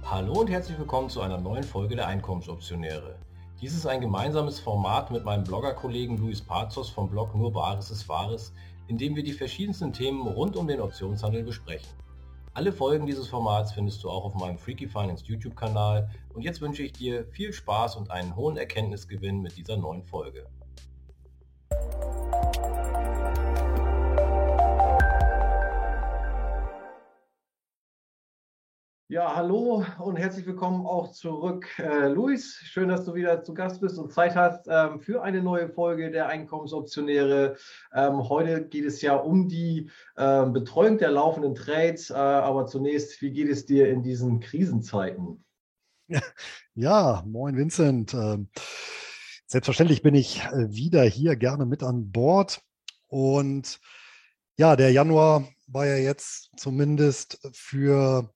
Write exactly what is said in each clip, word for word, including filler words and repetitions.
Hallo und herzlich willkommen zu einer neuen Folge der Einkommensoptionäre. Dies ist ein gemeinsames Format mit meinem Bloggerkollegen Luis Pazos vom Blog Nur Bares ist Wahres, in dem wir die verschiedensten Themen rund um den Optionshandel besprechen. Alle Folgen dieses Formats findest du auch auf meinem Freaky Finance YouTube-Kanal und jetzt wünsche ich dir viel Spaß und einen hohen Erkenntnisgewinn mit dieser neuen Folge. Ja, hallo und herzlich willkommen auch zurück, äh, Luis. Schön, dass du wieder zu Gast bist und Zeit hast ähm, für eine neue Folge der Einkommensoptionäre. Ähm, heute geht es ja um die äh, Betreuung der laufenden Trades, äh, aber zunächst, wie geht es dir in diesen Krisenzeiten? Ja, moin Vincent. Ähm, Selbstverständlich bin ich äh, wieder hier gerne mit an Bord. Und ja, der Januar war ja jetzt zumindest für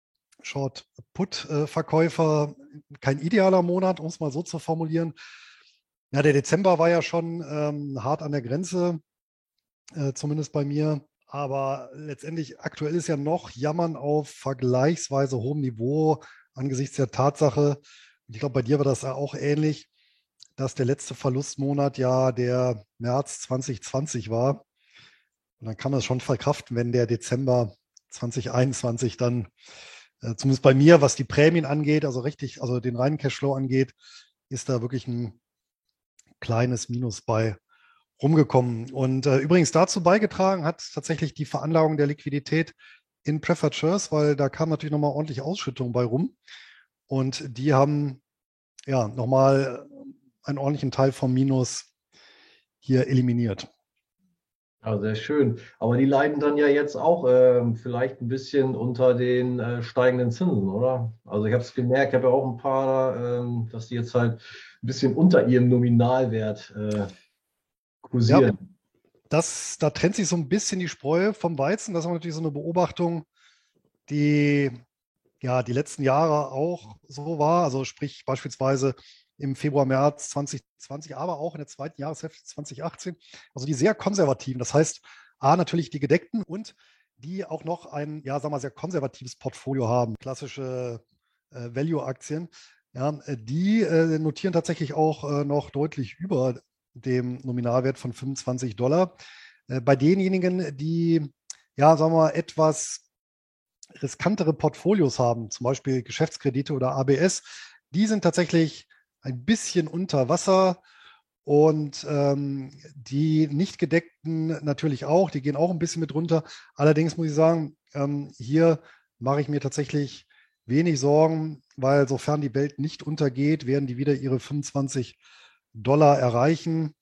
Short-Put-Verkäufer kein idealer Monat, um es mal so zu formulieren. Ja, der Dezember war ja schon ähm, hart an der Grenze, äh, zumindest bei mir. Aber letztendlich aktuell ist ja noch Jammern auf vergleichsweise hohem Niveau angesichts der Tatsache, und ich glaube, bei dir war das ja auch ähnlich, dass der letzte Verlustmonat ja der März zwanzig zwanzig war. Und dann kann man es schon verkraften, wenn der Dezember zwanzig einundzwanzig dann, äh, zumindest bei mir, was die Prämien angeht, also richtig, also den reinen Cashflow angeht, ist da wirklich ein kleines Minus bei rumgekommen. Und äh, übrigens dazu beigetragen hat tatsächlich die Veranlagung der Liquidität in Preferred Shares, weil da kam natürlich nochmal ordentlich Ausschüttung bei rum. Und die haben ja nochmal einen ordentlichen Teil vom Minus hier eliminiert. Ja, sehr schön. Aber die leiden dann ja jetzt auch ähm, vielleicht ein bisschen unter den äh, steigenden Zinsen, oder? Also ich habe es gemerkt, ich habe ja auch ein paar, ähm, dass die jetzt halt ein bisschen unter ihrem Nominalwert äh, Ja, kursieren. das, da trennt sich so ein bisschen die Spreu vom Weizen. Das ist natürlich so eine Beobachtung, die ja die letzten Jahre auch so war. Also sprich beispielsweise im Februar, März zwanzig zwanzig, aber auch in der zweiten Jahreshälfte zwanzig achtzehn. Also die sehr konservativen. Das heißt, A, natürlich die gedeckten und die auch noch ein, ja, sagen wir mal, sehr konservatives Portfolio haben. Klassische äh, Value-Aktien. Ja, äh, die äh, notieren tatsächlich auch äh, noch deutlich über dem Nominalwert von fünfundzwanzig Dollar. Äh, bei denjenigen, die, ja, sagen wir mal, etwas riskantere Portfolios haben, zum Beispiel Geschäftskredite oder A B S, die sind tatsächlich ein bisschen unter Wasser und ähm, die nicht gedeckten natürlich auch, die gehen auch ein bisschen mit runter. Allerdings muss ich sagen, ähm, hier mache ich mir tatsächlich wenig Sorgen, weil sofern die Welt nicht untergeht, werden die wieder ihre fünfundzwanzig Dollar erreichen.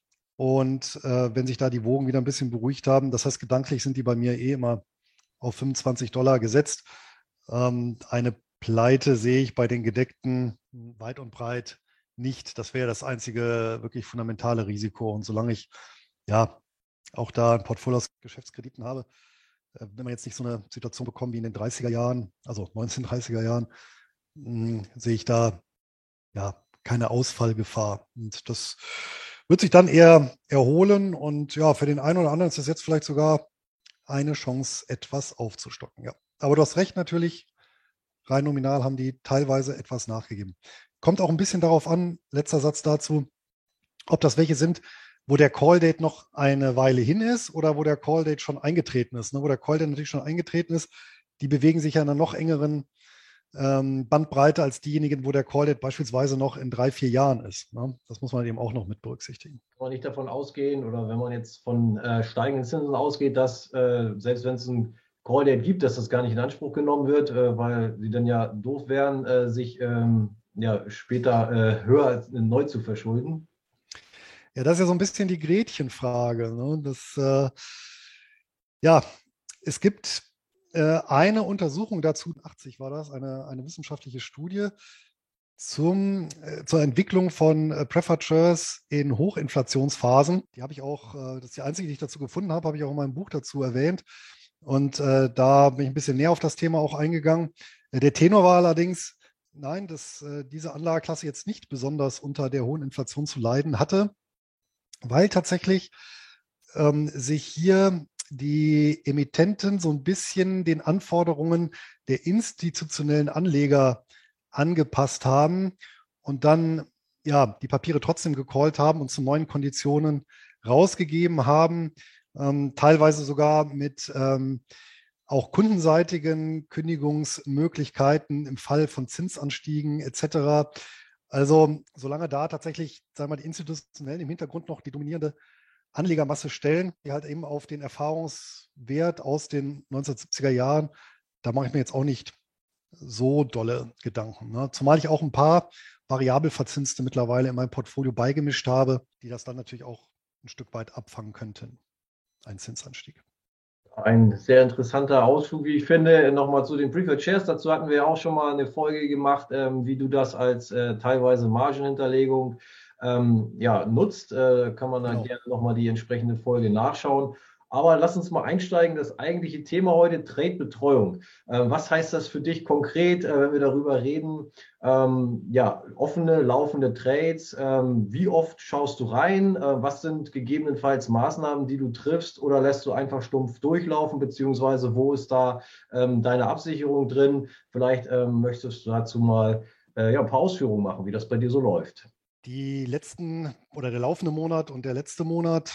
Und äh, wenn sich da die Wogen wieder ein bisschen beruhigt haben, das heißt, gedanklich sind die bei mir eh immer auf fünfundzwanzig Dollar gesetzt. Ähm, eine Pleite sehe ich bei den Gedeckten weit und breit nicht. Das wäre das einzige wirklich fundamentale Risiko. Und solange ich ja auch da ein Portfolio aus Geschäftskrediten habe, äh, wenn man jetzt nicht so eine Situation bekommt wie in den dreißiger Jahren, also neunzehnhundertdreißiger Jahren, mh, sehe ich da ja keine Ausfallgefahr. Und das wird sich dann eher erholen. Und ja, für den einen oder anderen ist das jetzt vielleicht sogar eine Chance, etwas aufzustocken. Ja. Aber du hast recht, natürlich, rein nominal haben die teilweise etwas nachgegeben. Kommt auch ein bisschen darauf an, letzter Satz dazu, ob das welche sind, wo der Call-Date noch eine Weile hin ist oder wo der Call-Date schon eingetreten ist. Ne? Wo der Call-Date natürlich schon eingetreten ist, die bewegen sich ja in einer noch engeren ähm, Bandbreite als diejenigen, wo der Call-Date beispielsweise noch in drei, vier Jahren ist. Ne? Das muss man eben auch noch mit berücksichtigen. Kann man nicht davon ausgehen, oder wenn man jetzt von äh, steigenden Zinsen ausgeht, dass äh, selbst wenn es ein Call-Date gibt, dass das gar nicht in Anspruch genommen wird, äh, weil sie dann ja doof wären, äh, sich ähm, ja, später äh, höher als neu zu verschulden. Ja, das ist ja so ein bisschen die Gretchenfrage. Ne? Das, äh, ja, es gibt äh, eine Untersuchung dazu, achtzig war das, eine, eine wissenschaftliche Studie zum, äh, zur Entwicklung von äh, Preferred Shares in Hochinflationsphasen. Die habe ich auch, äh, das ist die einzige, die ich dazu gefunden habe, habe ich auch in meinem Buch dazu erwähnt. Und äh, da bin ich ein bisschen näher auf das Thema auch eingegangen. Äh, der Tenor war allerdings, nein, dass äh, diese Anlageklasse jetzt nicht besonders unter der hohen Inflation zu leiden hatte, weil tatsächlich ähm, sich hier die Emittenten so ein bisschen den Anforderungen der institutionellen Anleger angepasst haben und dann ja die Papiere trotzdem gecallt haben und zu neuen Konditionen rausgegeben haben, ähm, teilweise sogar mit ähm, auch kundenseitigen Kündigungsmöglichkeiten im Fall von Zinsanstiegen et cetera. Also solange da tatsächlich, sagen wir mal, die institutionellen im Hintergrund noch die dominierende Anlegermasse stellen, die halt eben auf den Erfahrungswert aus den neunzehnhundertsiebziger Jahren, da mache ich mir jetzt auch nicht so dolle Gedanken. Ne? Zumal ich auch ein paar variabel verzinste mittlerweile in meinem Portfolio beigemischt habe, die das dann natürlich auch ein Stück weit abfangen könnten, ein Zinsanstieg. Ein sehr interessanter Ausflug, wie ich finde. Nochmal zu den Preferred Shares. Dazu hatten wir auch schon mal eine Folge gemacht, ähm, wie du das als äh, teilweise Margenhinterlegung ähm, ja, nutzt. Äh, kann man dann genau. gerne nochmal die entsprechende Folge nachschauen. Aber lass uns mal einsteigen. Das eigentliche Thema heute, Trade-Betreuung. Äh, was heißt das für dich konkret, äh, wenn wir darüber reden? Ähm, ja, offene, laufende Trades. Ähm, wie oft schaust du rein? Äh, was sind gegebenenfalls Maßnahmen, die du triffst? Oder lässt du einfach stumpf durchlaufen? Beziehungsweise wo ist da ähm, deine Absicherung drin? Vielleicht ähm, möchtest du dazu mal äh, ja, ein paar Ausführungen machen, wie das bei dir so läuft. Die letzten oder der laufende Monat und der letzte Monat,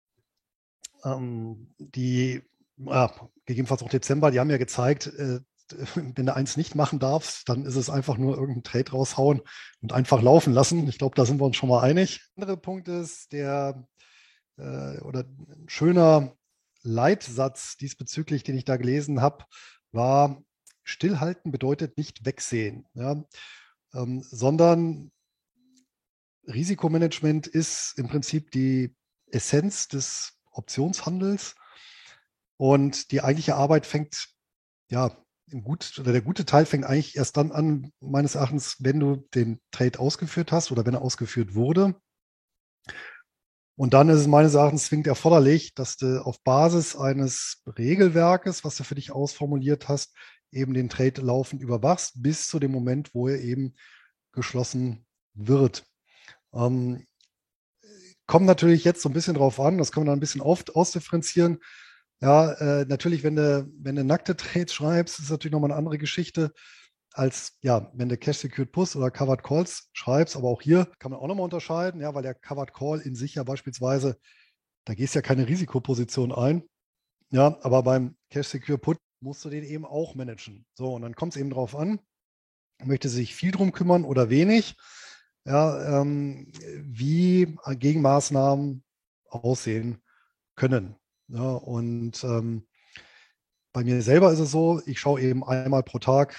ähm, die ja, gegebenenfalls auch Dezember, die haben ja gezeigt, äh, wenn du eins nicht machen darfst, dann ist es einfach nur irgendeinen Trade raushauen und einfach laufen lassen. Ich glaube, da sind wir uns schon mal einig. Der andere Punkt ist, der äh, oder ein schöner Leitsatz diesbezüglich, den ich da gelesen habe, war: Stillhalten bedeutet nicht wegsehen, ja, ähm, sondern Risikomanagement ist im Prinzip die Essenz des Optionshandels und die eigentliche Arbeit fängt, ja, im gut, oder der gute Teil fängt eigentlich erst dann an, meines Erachtens, wenn du den Trade ausgeführt hast oder wenn er ausgeführt wurde. Und dann ist es meines Erachtens zwingend erforderlich, dass du auf Basis eines Regelwerkes, was du für dich ausformuliert hast, eben den Trade laufend überwachst, bis zu dem Moment, wo er eben geschlossen wird. Ähm, kommt natürlich jetzt so ein bisschen drauf an, das kann man dann ein bisschen oft ausdifferenzieren. Ja, äh, natürlich, wenn du, wenn du nackte Trades schreibst, ist natürlich nochmal eine andere Geschichte, als ja, wenn du Cash Secured Puts oder Covered Calls schreibst. Aber auch hier kann man auch nochmal unterscheiden, ja, weil der Covered Call in sich ja beispielsweise, da gehst ja keine Risikoposition ein. Ja, aber beim Cash Secured Put musst du den eben auch managen. So, und dann kommt es eben drauf an, möchte sich viel drum kümmern oder wenig, ja, ähm, wie Gegenmaßnahmen aussehen können. Ja, und ähm, bei mir selber ist es so, ich schaue eben einmal pro Tag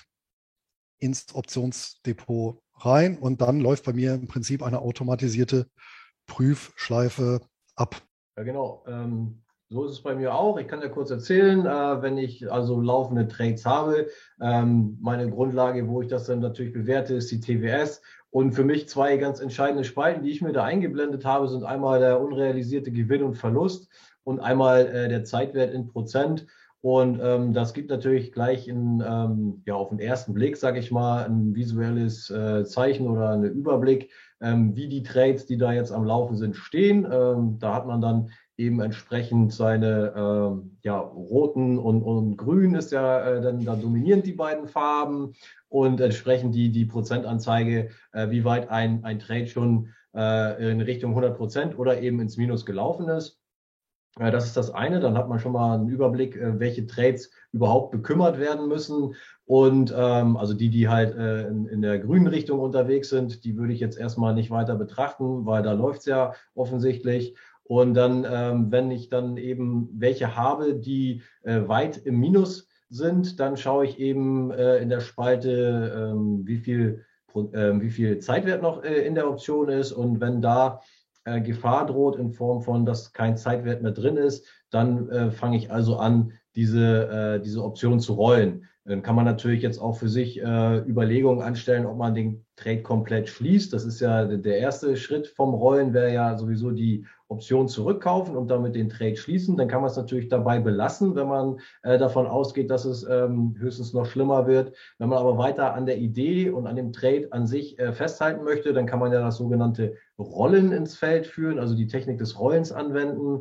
ins Optionsdepot rein und dann läuft bei mir im Prinzip eine automatisierte Prüfschleife ab. Ja, genau. Ähm, so ist es bei mir auch. Ich kann ja kurz erzählen, äh, wenn ich also laufende Trades habe. Ähm, meine Grundlage, wo ich das dann natürlich bewerte, ist die T W S. Und für mich zwei ganz entscheidende Spalten, die ich mir da eingeblendet habe, sind einmal der unrealisierte Gewinn und Verlust und einmal äh, der Zeitwert in Prozent. Und ähm, das gibt natürlich gleich in, ähm, ja, auf den ersten Blick, sage ich mal, ein visuelles äh, Zeichen oder einen Überblick, ähm, wie die Trades, die da jetzt am Laufen sind, stehen. Ähm, da hat man dann eben entsprechend seine ähm, ja, roten und, und grün ist ja äh, dann da dominierend die beiden Farben und entsprechend die, die Prozentanzeige, äh, wie weit ein, ein Trade schon äh, in Richtung hundert Prozent oder eben ins Minus gelaufen ist. Das ist das eine, dann hat man schon mal einen Überblick, welche Trades überhaupt bekümmert werden müssen. Und ähm, also die, die halt äh, in, in der grünen Richtung unterwegs sind, die würde ich jetzt erstmal nicht weiter betrachten, weil da läuft es ja offensichtlich. Und dann, ähm, wenn ich dann eben welche habe, die äh, weit im Minus sind, dann schaue ich eben äh, in der Spalte, ähm, wie viel, äh, wie viel Zeitwert noch äh, in der Option ist. Und wenn da Gefahr droht in Form von, dass kein Zeitwert mehr drin ist, dann äh, fange ich also an, diese, äh, diese Option zu rollen. Dann kann man natürlich jetzt auch für sich äh, Überlegungen anstellen, ob man den Trade komplett schließt. Das ist ja der erste Schritt vom Rollen, wäre ja sowieso die Option zurückkaufen und damit den Trade schließen. Dann kann man es natürlich dabei belassen, wenn man äh, davon ausgeht, dass es ähm, höchstens noch schlimmer wird. Wenn man aber weiter an der Idee und an dem Trade an sich äh, festhalten möchte, dann kann man ja das sogenannte Rollen ins Feld führen, also die Technik des Rollens anwenden.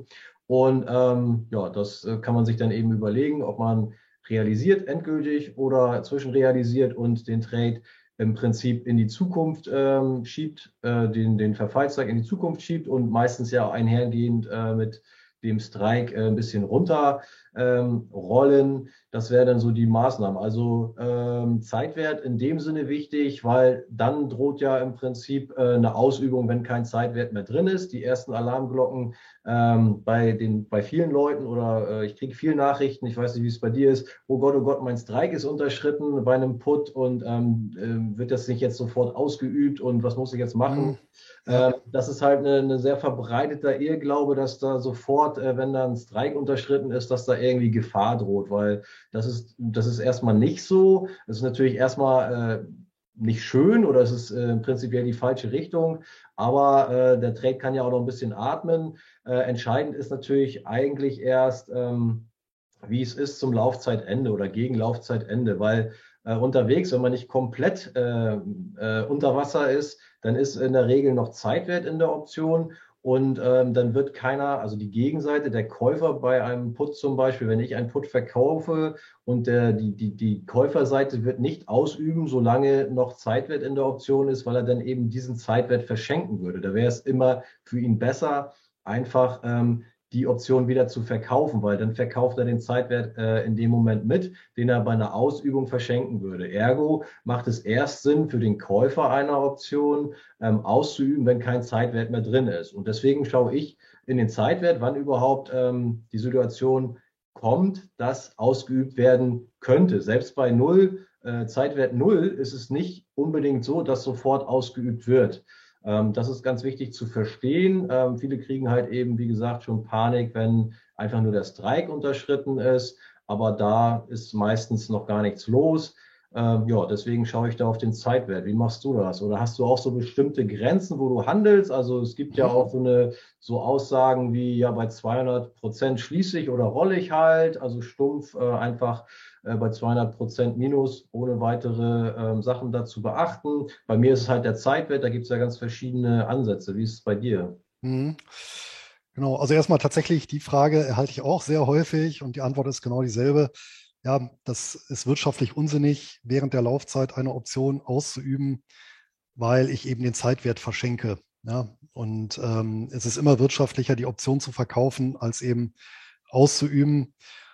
Und ähm, ja, das äh, kann man sich dann eben überlegen, ob man realisiert endgültig oder zwischenrealisiert und den Trade im Prinzip in die Zukunft ähm, schiebt, äh, den, den Verfallszeit in die Zukunft schiebt und meistens ja einhergehend äh, mit dem Strike äh, ein bisschen runter ähm, rollen. Das wäre dann so die Maßnahmen. Also ähm, Zeitwert in dem Sinne wichtig, weil dann droht ja im Prinzip äh, eine Ausübung, wenn kein Zeitwert mehr drin ist. Die ersten Alarmglocken ähm, bei den, bei vielen Leuten oder äh, ich kriege viele Nachrichten, ich weiß nicht, wie es bei dir ist, oh Gott, oh Gott, mein Strike ist unterschritten bei einem Put und ähm, äh, wird das nicht jetzt sofort ausgeübt und was muss ich jetzt machen? Hm, ja. Ähm, das ist halt eine, eine sehr verbreiteter Irrglaube, dass da sofort, äh, wenn da ein Strike unterschritten ist, dass da irgendwie Gefahr droht, weil das ist, das ist erstmal nicht so. Das ist natürlich erstmal äh, nicht schön oder es ist äh, prinzipiell die falsche Richtung, aber äh, der Trade kann ja auch noch ein bisschen atmen. Äh, entscheidend ist natürlich eigentlich erst, ähm, wie es ist zum Laufzeitende oder gegen Laufzeitende, weil äh, unterwegs, wenn man nicht komplett äh, äh, unter Wasser ist, dann ist in der Regel noch Zeitwert in der Option und ähm, dann wird keiner, also die Gegenseite, der Käufer bei einem Put zum Beispiel, wenn ich einen Put verkaufe und der, die, die, die Käuferseite wird nicht ausüben, solange noch Zeitwert in der Option ist, weil er dann eben diesen Zeitwert verschenken würde. Da wäre es immer für ihn besser, einfach ähm, die Option wieder zu verkaufen, weil dann verkauft er den Zeitwert äh, in dem Moment mit, den er bei einer Ausübung verschenken würde. Ergo macht es erst Sinn für den Käufer einer Option ähm, auszuüben, wenn kein Zeitwert mehr drin ist. Und deswegen schaue ich in den Zeitwert, wann überhaupt ähm, die Situation kommt, dass ausgeübt werden könnte. Selbst bei Null, äh, Zeitwert Null, ist es nicht unbedingt so, dass sofort ausgeübt wird. Ähm, das ist ganz wichtig zu verstehen. Ähm, viele kriegen halt eben, wie gesagt, schon Panik, wenn einfach nur der Streik unterschritten ist. Aber da ist meistens noch gar nichts los. Ähm, ja, deswegen schaue ich da auf den Zeitwert. Wie machst du das? Oder hast du auch so bestimmte Grenzen, wo du handelst? Also es gibt ja Mhm. auch so eine so Aussagen wie ja bei zweihundert Prozent schließe ich oder rolle ich halt. Also stumpf äh, einfach äh, bei zweihundert Prozent minus, ohne weitere ähm, Sachen dazu beachten. Bei mir ist es halt der Zeitwert, da gibt es ja ganz verschiedene Ansätze. Wie ist es bei dir? Mhm. Genau, also erstmal tatsächlich die Frage erhalte ich auch sehr häufig und die Antwort ist genau dieselbe. Ja, das ist wirtschaftlich unsinnig, während der Laufzeit eine Option auszuüben, weil ich eben den Zeitwert verschenke. Ja, und ähm, es ist immer wirtschaftlicher, die Option zu verkaufen, als eben auszuüben.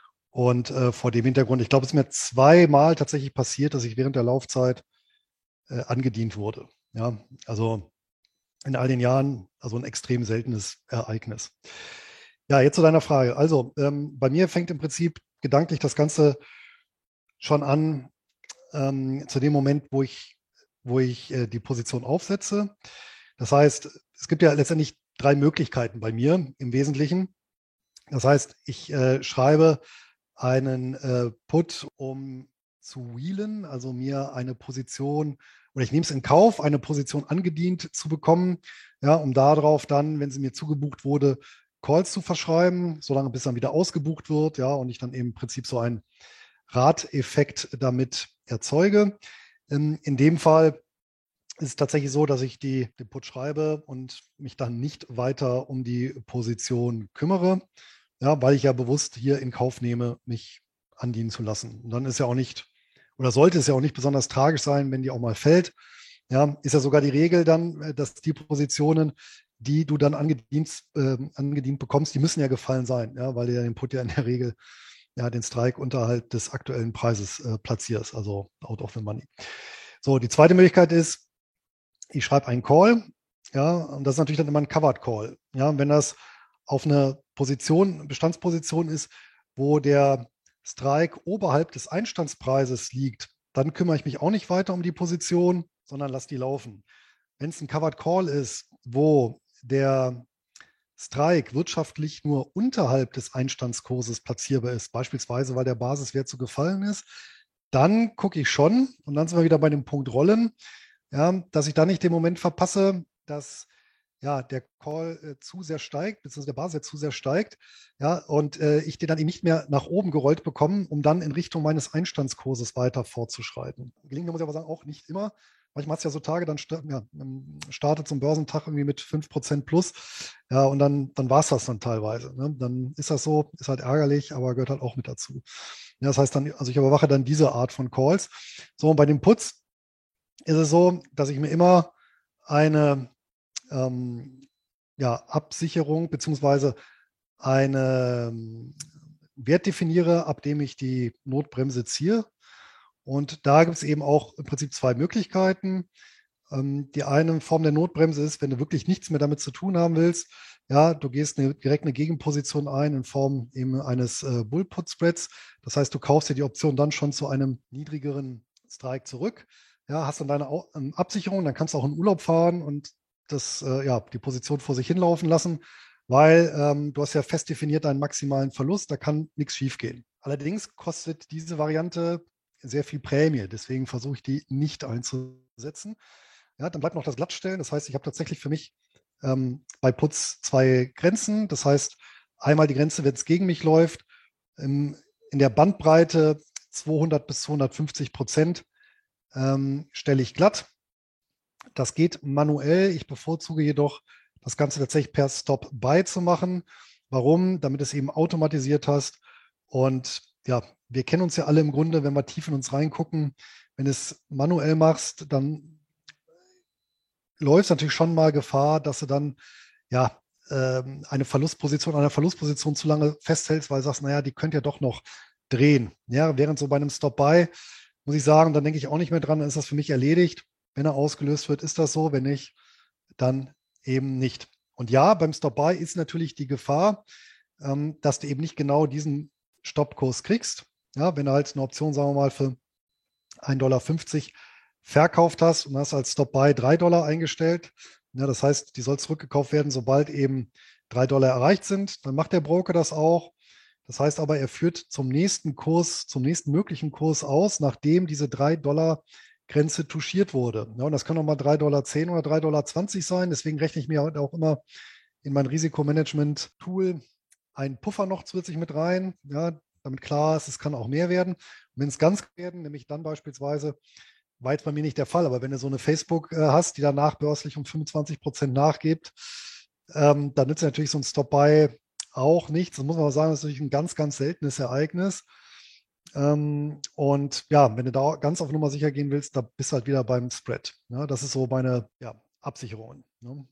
Und äh, vor dem Hintergrund, ich glaube, es ist mir zweimal tatsächlich passiert, dass ich während der Laufzeit äh, angedient wurde. Ja, also in all den Jahren, also ein extrem seltenes Ereignis. Ja, jetzt zu deiner Frage. Also ähm, bei mir fängt im Prinzip gedanklich das Ganze schon an, ähm, zu dem Moment, wo ich, wo ich äh, die Position aufsetze. Das heißt, es gibt ja letztendlich drei Möglichkeiten bei mir im Wesentlichen. Das heißt, ich äh, schreibe einen äh, Put, um zu wheelen, also mir eine Position, oder ich nehme es in Kauf, eine Position angedient zu bekommen, ja, um darauf dann, wenn sie mir zugebucht wurde, Calls zu verschreiben, solange bis dann wieder ausgebucht wird, ja, und ich dann eben im Prinzip so einen Radeffekt damit erzeuge. Ähm, in dem Fall ist es tatsächlich so, dass ich die, den Put schreibe und mich dann nicht weiter um die Position kümmere, ja, weil ich ja bewusst hier in Kauf nehme, mich andienen zu lassen. Und dann ist ja auch nicht, oder sollte es ja auch nicht besonders tragisch sein, wenn die auch mal fällt. Ja, ist ja sogar die Regel dann, äh, dass die Positionen, die du dann angedient, äh, angedient bekommst, die müssen ja gefallen sein, ja, weil du ja den Put ja in der Regel ja, den Strike unterhalb des aktuellen Preises äh, platzierst, also out of the money. So, die zweite Möglichkeit ist, ich schreibe einen Call, ja, und das ist natürlich dann immer ein Covered Call. Ja, wenn das auf eine Position, Bestandsposition ist, wo der Strike oberhalb des Einstandspreises liegt, dann kümmere ich mich auch nicht weiter um die Position, sondern lasse die laufen. Wenn es ein Covered Call ist, wo der Strike wirtschaftlich nur unterhalb des Einstandskurses platzierbar ist, beispielsweise weil der Basiswert so gefallen ist, dann gucke ich schon, und dann sind wir wieder bei dem Punkt Rollen, ja, dass ich da nicht den Moment verpasse, dass ja, der Call äh, zu sehr steigt, beziehungsweise der Basiswert zu sehr steigt, ja, und äh, ich den dann eben nicht mehr nach oben gerollt bekomme, um dann in Richtung meines Einstandskurses weiter fortzuschreiten. Gelingt mir, muss ich aber sagen, auch nicht immer. manchmal hat es ja so Tage, dann sta- ja, startet so ein Börsentag irgendwie mit fünf Prozent plus. Ja, und dann, dann war es das dann teilweise. Ne? Dann ist das so, ist halt ärgerlich, aber gehört halt auch mit dazu. Ja, das heißt dann, also ich überwache dann diese Art von Calls. So, und bei dem Putz ist es so, dass ich mir immer eine ähm, ja, Absicherung beziehungsweise eine ähm, Wert definiere, ab dem ich die Notbremse ziehe. Und da gibt es eben auch im Prinzip zwei Möglichkeiten. Ähm, die eine Form der Notbremse ist, wenn du wirklich nichts mehr damit zu tun haben willst, ja, du gehst eine, direkt eine Gegenposition ein in Form eben eines äh, Bull-Put-Spreads. Das heißt, du kaufst dir die Option dann schon zu einem niedrigeren Strike zurück. Ja, hast dann deine Au ähm, Absicherung, dann kannst du auch in Urlaub fahren und das, äh, ja, die Position vor sich hinlaufen lassen, weil ähm, du hast ja fest definiert deinen maximalen Verlust, da kann nichts schiefgehen. Allerdings kostet diese Variante sehr viel Prämie, deswegen versuche ich die nicht einzusetzen. Ja, dann bleibt noch das Glattstellen. Das heißt, ich habe tatsächlich für mich ähm, bei Putz zwei Grenzen. Das heißt, einmal die Grenze, wenn es gegen mich läuft, ähm, in der Bandbreite zweihundert bis zweihundertfünfzig Prozent ähm, stelle ich glatt. Das geht manuell. Ich bevorzuge jedoch, das Ganze tatsächlich per Stop-Buy zu machen. Warum? Damit es eben automatisiert hast. Und ja, wir kennen uns ja alle im Grunde, wenn wir tief in uns reingucken. Wenn du es manuell machst, dann läufst du natürlich schon mal Gefahr, dass du dann ja ähm, eine Verlustposition, einer Verlustposition zu lange festhältst, weil du sagst, naja, die könnt ihr doch noch drehen. Ja, während so bei einem Stop-Buy, muss ich sagen, dann denke ich auch nicht mehr dran, dann ist das für mich erledigt. Wenn er ausgelöst wird, ist das so. Wenn nicht, dann eben nicht. Und ja, beim Stop-Buy ist natürlich die Gefahr, ähm, dass du eben nicht genau diesen Stoppkurs kriegst. Ja, wenn du halt eine Option, sagen wir mal, für ein Komma fünfzig Dollar verkauft hast und hast als Stop-Buy drei Dollar eingestellt. Ja, das heißt, die soll zurückgekauft werden, sobald eben drei Dollar erreicht sind. Dann macht der Broker das auch. Das heißt aber, er führt zum nächsten Kurs, zum nächsten möglichen Kurs aus, nachdem diese drei Dollar Grenze touchiert wurde. Ja, und das kann auch mal drei Komma zehn Dollar oder drei Komma zwanzig Dollar sein. Deswegen rechne ich mir auch immer in mein Risikomanagement-Tool einen Puffer noch zusätzlich mit rein, ja, damit klar ist, es kann auch mehr werden. Und wenn es ganz werden, nämlich dann beispielsweise, war jetzt bei mir nicht der Fall, aber wenn du so eine Facebook äh, hast, die danach börslich um fünfundzwanzig Prozent nachgibt, ähm, dann nützt natürlich so ein Stop-Buy auch nichts. Das muss man aber sagen, das ist natürlich ein ganz, ganz seltenes Ereignis. Ähm, und ja, wenn du da ganz auf Nummer sicher gehen willst, da bist du halt wieder beim Spread. Ja, das ist so meine ja, Absicherung. Ne?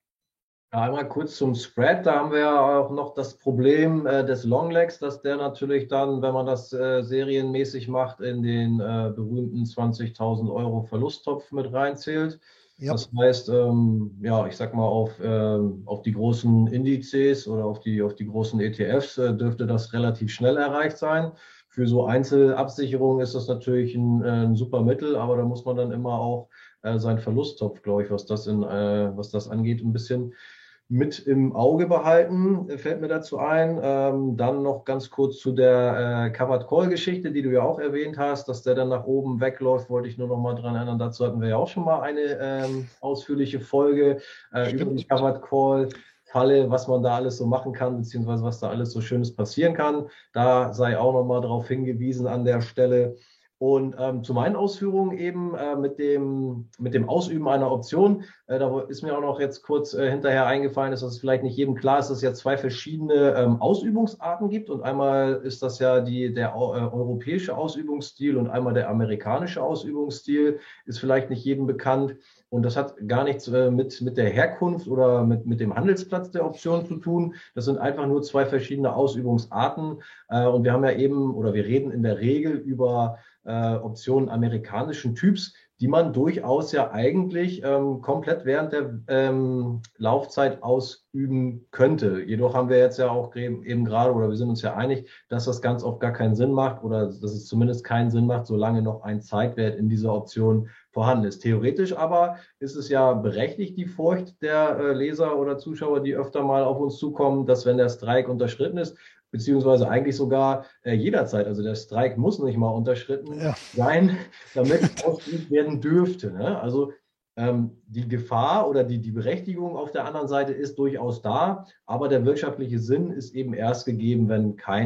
Ja, einmal kurz zum Spread. Da haben wir ja auch noch das Problem äh, des Longlegs, dass der natürlich dann, wenn man das äh, serienmäßig macht, in den äh, berühmten zwanzigtausend Euro Verlusttopf mit reinzählt. Ja, Das heißt, ähm, ja, ich sag mal, auf, ähm, auf die großen Indizes oder auf die, auf die großen E T Fs äh, dürfte das relativ schnell erreicht sein. Für so Einzelabsicherungen ist das natürlich ein, äh, ein super Mittel, aber da muss man dann immer auch äh, seinen Verlusttopf, glaube ich, was das in, äh, was das angeht, ein bisschen mit im Auge behalten, fällt mir dazu ein. Ähm, dann noch ganz kurz zu der äh, Covered Call Geschichte, die du ja auch erwähnt hast, dass der dann nach oben wegläuft, wollte ich nur noch mal dran erinnern. Dazu hatten wir ja auch schon mal eine ähm, ausführliche Folge äh, über die stimmt. Covered Call Falle, was man da alles so machen kann, beziehungsweise was da alles so Schönes passieren kann. Da sei auch noch mal darauf hingewiesen an der Stelle. Und ähm, zu meinen Ausführungen eben äh, mit dem, mit dem Ausüben einer Option, äh, da ist mir auch noch jetzt kurz äh, hinterher eingefallen, dass es vielleicht nicht jedem klar ist, dass es ja zwei verschiedene ähm, Ausübungsarten gibt. Und einmal ist das ja die, der äh, europäische Ausübungsstil und einmal der amerikanische Ausübungsstil, ist vielleicht nicht jedem bekannt. Und das hat gar nichts äh, mit, mit der Herkunft oder mit, mit dem Handelsplatz der Option zu tun. Das sind einfach nur zwei verschiedene Ausübungsarten. Äh, und wir haben ja eben, oder wir reden in der Regel über äh, Optionen amerikanischen Typs, die man durchaus ja eigentlich ähm, komplett während der ähm, Laufzeit ausüben könnte. Jedoch haben wir jetzt ja auch eben gerade, oder wir sind uns ja einig, dass das ganz oft gar keinen Sinn macht oder dass es zumindest keinen Sinn macht, solange noch ein Zeitwert in dieser Option vorhanden ist. Theoretisch aber ist es ja berechtigt, die Furcht der äh, Leser oder Zuschauer, die öfter mal auf uns zukommen, dass wenn der Strike unterschritten ist, beziehungsweise eigentlich sogar äh, jederzeit. Also der Streik muss nicht mal unterschritten Ja, sein, damit es ausgeübt werden dürfte. Ne? Also ähm, die Gefahr oder die, die Berechtigung auf der anderen Seite ist durchaus da, aber der wirtschaftliche Sinn ist eben erst gegeben, wenn kein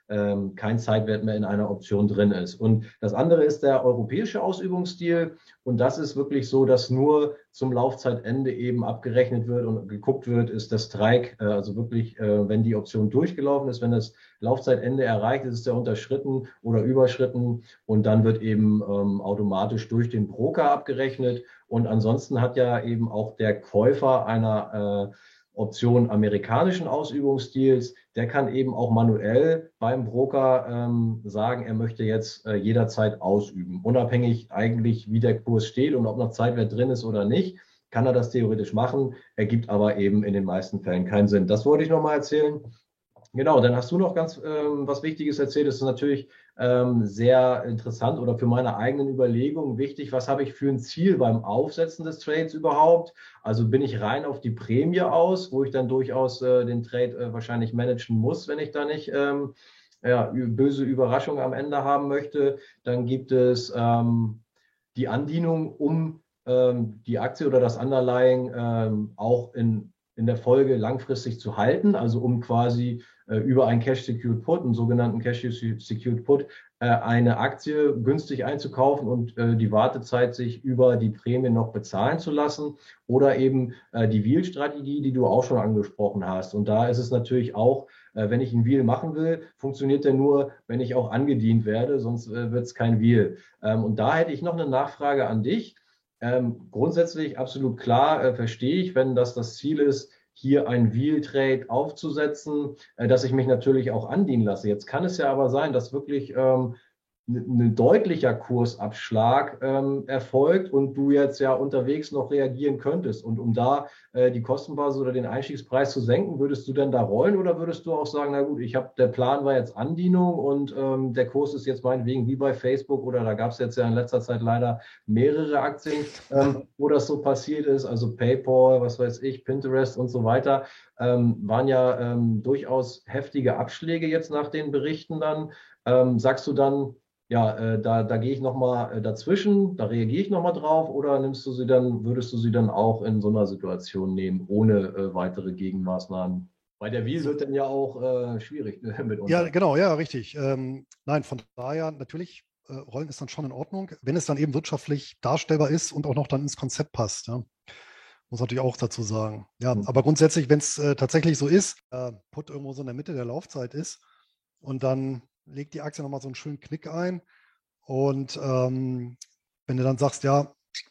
ähm, kein Zeitwert mehr in einer Option drin ist. Und das andere ist der europäische Ausübungsstil. Und das ist wirklich so, dass nur zum Laufzeitende eben abgerechnet wird und geguckt wird, ist der Strike, äh, also wirklich, äh, wenn die Option durchgelaufen ist, wenn das Laufzeitende erreicht ist, ist der unterschritten oder überschritten und dann wird eben ähm, automatisch durch den Broker abgerechnet. Und ansonsten hat ja eben auch der Käufer einer äh, Option amerikanischen Ausübungsstils, der kann eben auch manuell beim Broker ähm, sagen, er möchte jetzt äh, jederzeit ausüben. Unabhängig eigentlich, wie der Kurs steht und ob noch Zeitwert drin ist oder nicht, kann er das theoretisch machen, ergibt aber eben in den meisten Fällen keinen Sinn. Das wollte ich nochmal erzählen. Genau, dann hast du noch ganz ähm, was Wichtiges erzählt. Das ist natürlich ähm, sehr interessant oder für meine eigenen Überlegungen wichtig. Was habe ich für ein Ziel beim Aufsetzen des Trades überhaupt? Also bin ich rein auf die Prämie aus, wo ich dann durchaus äh, den Trade äh, wahrscheinlich managen muss, wenn ich da nicht ähm, ja, böse Überraschungen am Ende haben möchte. Dann gibt es ähm, die Andienung, um ähm, die Aktie oder das Underlying ähm, auch in, in der Folge langfristig zu halten, also um quasi äh, über einen Cash-Secured Put, einen sogenannten Cash-Secured Put, äh, eine Aktie günstig einzukaufen und äh, die Wartezeit sich über die Prämie noch bezahlen zu lassen oder eben äh, die Wheel-Strategie, die du auch schon angesprochen hast. Und da ist es natürlich auch, äh, wenn ich einen Wheel machen will, funktioniert der nur, wenn ich auch angedient werde, sonst äh, wird es kein Wheel. Ähm, und da hätte ich noch eine Nachfrage an dich. Ähm, grundsätzlich absolut klar, äh, verstehe ich, wenn das das Ziel ist, hier ein Wheel-Trade aufzusetzen, äh, dass ich mich natürlich auch andienen lasse. Jetzt kann es ja aber sein, dass wirklich ähm, ein deutlicher Kursabschlag ähm, erfolgt und du jetzt ja unterwegs noch reagieren könntest. Und um da äh, die Kostenbasis oder den Einstiegspreis zu senken, würdest du denn da rollen oder würdest du auch sagen, na gut, ich habe, der Plan war jetzt Andienung und ähm, der Kurs ist jetzt meinetwegen wie bei Facebook oder da gab es jetzt ja in letzter Zeit leider mehrere Aktien, ähm, wo das so passiert ist, also PayPal, was weiß ich, Pinterest und so weiter, ähm, waren ja ähm, durchaus heftige Abschläge jetzt nach den Berichten dann. Ähm, sagst du dann, ja, äh, da, da gehe ich nochmal äh, dazwischen, da reagiere ich nochmal drauf oder nimmst du sie dann, würdest du sie dann auch in so einer Situation nehmen, ohne äh, weitere Gegenmaßnahmen? Weil der Wheel So, wird dann ja auch äh, schwierig ja, mitunter. genau, ja, richtig. Ähm, nein, von daher natürlich, äh, Rollen ist dann schon in Ordnung, wenn es dann eben wirtschaftlich darstellbar ist und auch noch dann ins Konzept passt. Ja. Muss natürlich auch dazu sagen. Ja, aber grundsätzlich, wenn es äh, tatsächlich so ist, äh, Put irgendwo so in der Mitte der Laufzeit ist und dann legt die Aktie nochmal so einen schönen Knick ein und ähm, wenn du dann sagst, ja,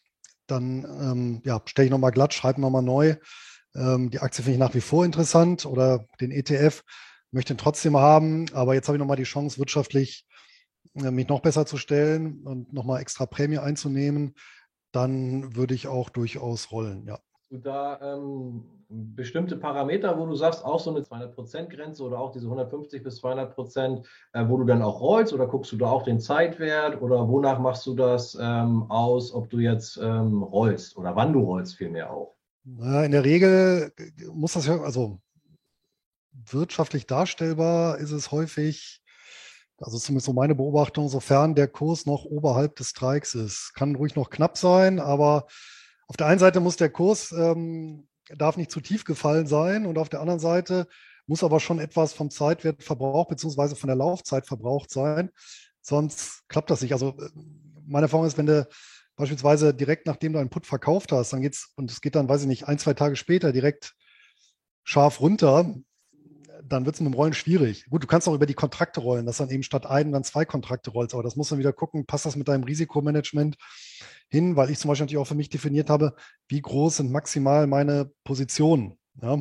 dann ähm, ja, stelle ich nochmal glatt, schreibe nochmal neu. Ähm, die Aktie finde ich nach wie vor interessant oder den E T F möchte ihn trotzdem haben, aber jetzt habe ich nochmal die Chance, wirtschaftlich äh, mich noch besser zu stellen und nochmal extra Prämie einzunehmen, dann würde ich auch durchaus rollen, ja. Du da ähm, bestimmte Parameter, wo du sagst, auch so eine zweihundert-Prozent-Grenze oder auch diese hundertfünfzig bis zweihundert Prozent, äh, wo du dann auch rollst oder guckst du da auch den Zeitwert oder wonach machst du das ähm, aus, ob du jetzt ähm, rollst oder wann du rollst vielmehr auch? Naja, in der Regel muss das ja, also wirtschaftlich darstellbar ist es häufig, also zumindest so meine Beobachtung, sofern der Kurs noch oberhalb des Streiks ist. Kann ruhig noch knapp sein, aber auf der einen Seite muss der Kurs, ähm, darf nicht zu tief gefallen sein und auf der anderen Seite muss aber schon etwas vom Zeitwert verbraucht beziehungsweise von der Laufzeit verbraucht sein. Sonst klappt das nicht. Also äh, meine Erfahrung ist, wenn du beispielsweise direkt nachdem du einen Put verkauft hast, dann geht's, und es geht dann, weiß ich nicht, ein, zwei Tage später direkt scharf runter, dann wird es mit dem Rollen schwierig. Gut, du kannst auch über die Kontrakte rollen, dass dann eben statt ein dann zwei Kontrakte rollst, aber das muss dann wieder gucken, passt das mit deinem Risikomanagement hin, weil ich zum Beispiel natürlich auch für mich definiert habe, wie groß sind maximal meine Positionen. Ja?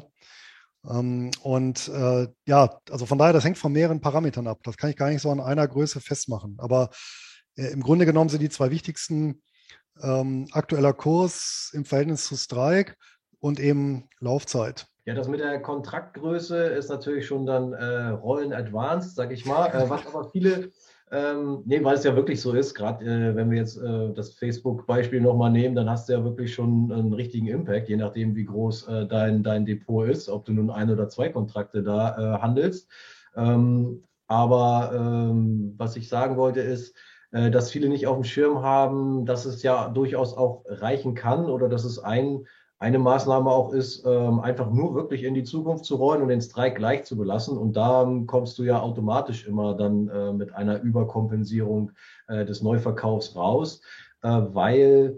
Ähm, und äh, ja, also von daher, das hängt von mehreren Parametern ab. Das kann ich gar nicht so an einer Größe festmachen. Aber äh, im Grunde genommen sind die zwei wichtigsten ähm, aktueller Kurs im Verhältnis zu Strike und eben Laufzeit. Ja, das mit der Kontraktgröße ist natürlich schon dann äh, Rollen advanced, sag ich mal. Äh, was aber viele, ähm, nee, weil es ja wirklich so ist, gerade äh, wenn wir jetzt äh, das Facebook-Beispiel nochmal nehmen, dann hast du ja wirklich schon einen richtigen Impact, je nachdem, wie groß äh, dein, dein Depot ist, ob du nun ein oder zwei Kontrakte da äh, handelst. Ähm, aber ähm, was ich sagen wollte ist, äh, dass viele nicht auf dem Schirm haben, dass es ja durchaus auch reichen kann oder dass es ein eine Maßnahme auch ist, ähm, einfach nur wirklich in die Zukunft zu rollen und den Strike gleich zu belassen. Und da ähm, kommst du ja automatisch immer dann äh, mit einer Überkompensierung äh, des Neuverkaufs raus, äh, weil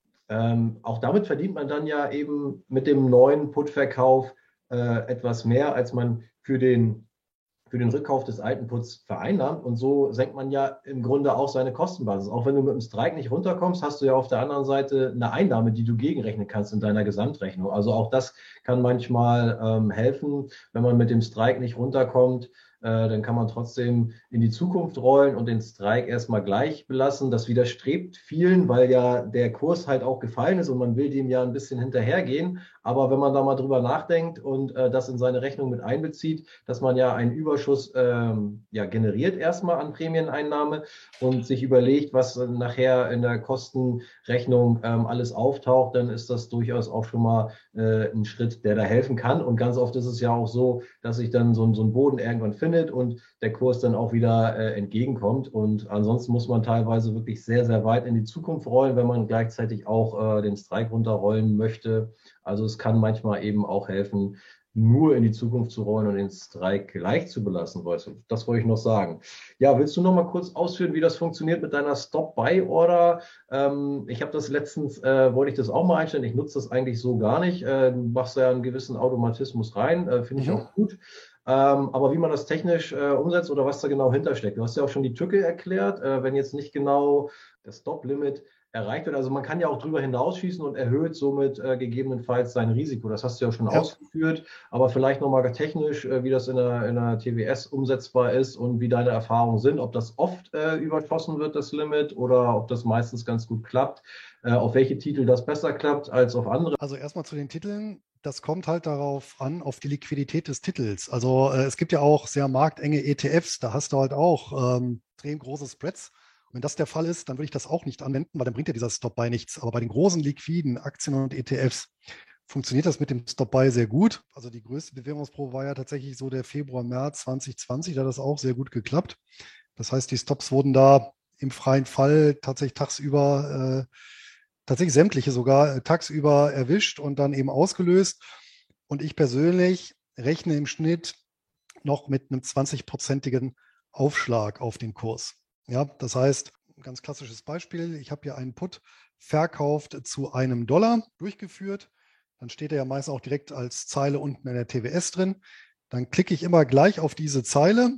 ähm, auch damit verdient man dann ja eben mit dem neuen Put-Verkauf äh, etwas mehr, als man für den für den Rückkauf des alten Puts vereinnahmt. Und so senkt man ja im Grunde auch seine Kostenbasis. Auch wenn du mit dem Strike nicht runterkommst, hast du ja auf der anderen Seite eine Einnahme, die du gegenrechnen kannst in deiner Gesamtrechnung. Also auch das kann manchmal ähm, helfen, wenn man mit dem Strike nicht runterkommt. Äh, dann kann man trotzdem in die Zukunft rollen und den Strike erstmal gleich belassen. Das widerstrebt vielen, weil ja der Kurs halt auch gefallen ist und man will dem ja ein bisschen hinterhergehen. Aber wenn man da mal drüber nachdenkt und äh, das in seine Rechnung mit einbezieht, dass man ja einen Überschuss ähm, ja, generiert erstmal an Prämieneinnahme und sich überlegt, was äh, nachher in der Kostenrechnung ähm, alles auftaucht, dann ist das durchaus auch schon mal äh, ein Schritt, der da helfen kann. Und ganz oft ist es ja auch so, dass sich dann so, so ein Boden irgendwann findet und der Kurs dann auch wieder äh, entgegenkommt. Und ansonsten muss man teilweise wirklich sehr, sehr weit in die Zukunft rollen, wenn man gleichzeitig auch äh, den Strike runterrollen möchte. Also es kann manchmal eben auch helfen, nur in die Zukunft zu rollen und den Strike gleich zu belassen, wollte. Das wollte ich noch sagen. Ja, willst du noch mal kurz ausführen, wie das funktioniert mit deiner Stop-Buy-Order? Ähm, ich habe das letztens, äh, wollte ich das auch mal einstellen. Ich nutze das eigentlich so gar nicht. Äh, du machst ja einen gewissen Automatismus rein, äh, finde ich Mhm. auch gut. Ähm, aber wie man das technisch äh, umsetzt oder was da genau hintersteckt. Du hast ja auch schon die Tücke erklärt, äh, wenn jetzt nicht genau das Stop-Limit erreicht wird. Also man kann ja auch drüber hinausschießen und erhöht somit äh, gegebenenfalls sein Risiko. Das hast du ja schon Ja. ausgeführt, aber vielleicht nochmal technisch, äh, wie das in der, in der T W S umsetzbar ist und wie deine Erfahrungen sind, ob das oft äh, überschossen wird, das Limit, oder ob das meistens ganz gut klappt, äh, auf welche Titel das besser klappt als auf andere. Also erstmal zu den Titeln. Das kommt halt darauf an, auf die Liquidität des Titels. Also äh, es gibt ja auch sehr marktenge E T Fs, da hast du halt auch ähm, extrem große Spreads. Und wenn das der Fall ist, dann würde ich das auch nicht anwenden, weil dann bringt ja dieser Stop-Buy nichts. Aber bei den großen liquiden Aktien und E T Fs funktioniert das mit dem Stop-Buy sehr gut. Also die größte Bewährungsprobe war ja tatsächlich so der Februar, März zwanzig zwanzig, da hat das auch sehr gut geklappt. Das heißt, die Stops wurden da im freien Fall tatsächlich tagsüber äh, tatsächlich sämtliche sogar äh, tagsüber erwischt und dann eben ausgelöst. Und ich persönlich rechne im Schnitt noch mit einem zwanzig-prozentigen Aufschlag auf den Kurs. Ja, das heißt, ein ganz klassisches Beispiel, ich habe hier einen Put verkauft zu einem Dollar durchgeführt. Dann steht er ja meist auch direkt als Zeile unten in der T W S drin. Dann klicke ich immer gleich auf diese Zeile.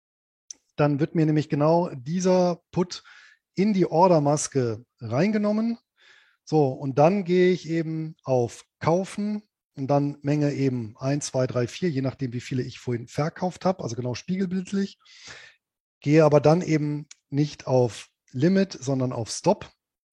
Dann wird mir nämlich genau dieser Put in die Ordermaske reingenommen. So, und dann gehe ich eben auf Kaufen und dann Menge eben eins, zwei, drei, vier, je nachdem, wie viele ich vorhin verkauft habe, also genau spiegelbildlich. Gehe aber dann eben nicht auf Limit, sondern auf Stop.